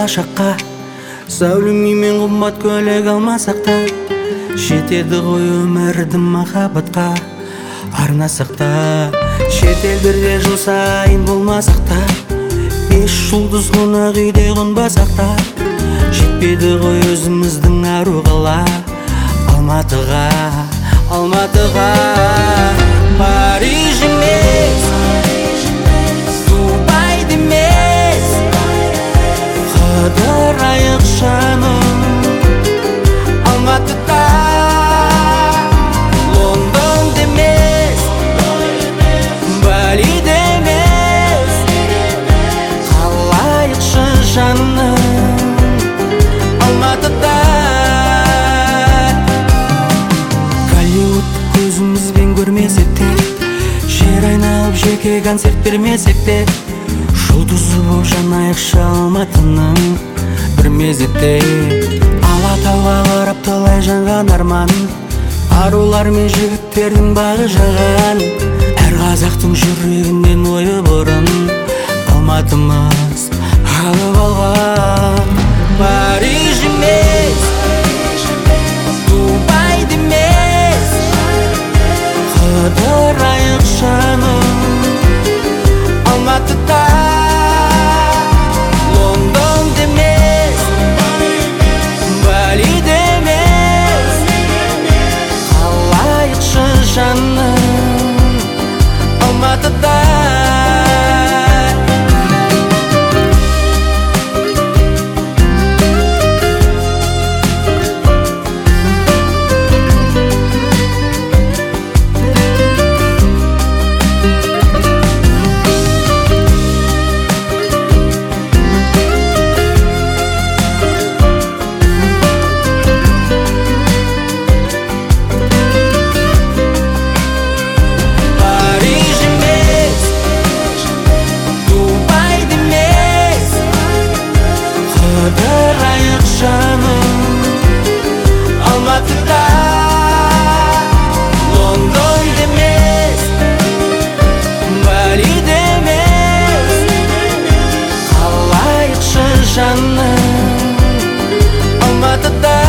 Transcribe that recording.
болашаққа. Сәулеммен қымбат көлік алмасақ та, жетеді ғой өмірді махаббатқа арнасақ та. Шетелдерде жыл сайын болмасақ та, 5 жұлдыз қонақ үйде қонбасақ та, жетпеді ғой өзіміздің ару қала Алматыға, Алматыға. Париж емес, Дубай емес, қыдырайық жаным Алматыда. Лондон демес, Бали демес, қалайықшы жаным Алматыда. Көзімізбен көрмесек те, жер айналып жеке концерт бермесек те, жұлдызы боп жанайықшы Алматының бір мезетте. Алатауға қарап талай жанған арман, арулар мен жігіттердің бағы жаған, әр қазақтың жүрегінен ойы бұрын Алматымыз алып алған. Париж емес, Дубай демес, қыдырайық жаным Алматыда. Лондон демес, Бали демес, қалайықшы жаным Алматыда. Қыдырайық жаным Алматыда. Лондон демес, Бали демес, қалайықшы жаным Алматыда.